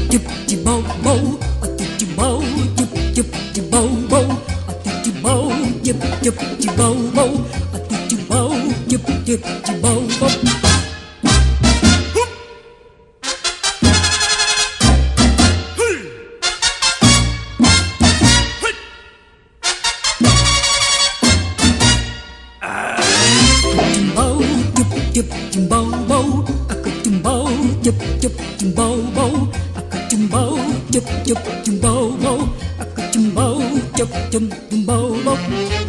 chụp chụp bao bao, chụp bao chụp chụp chụp bao bao, chụp bao chụp chụp chụp bao bao, chụp bao chụp chụp chụp bao bao. Chụp chụp bao bao, chụp bao chụp chụp chụp bao bao, chụp bao chụp chụp chụp bao bao, chụp bao chụp chụp chụp bao bao.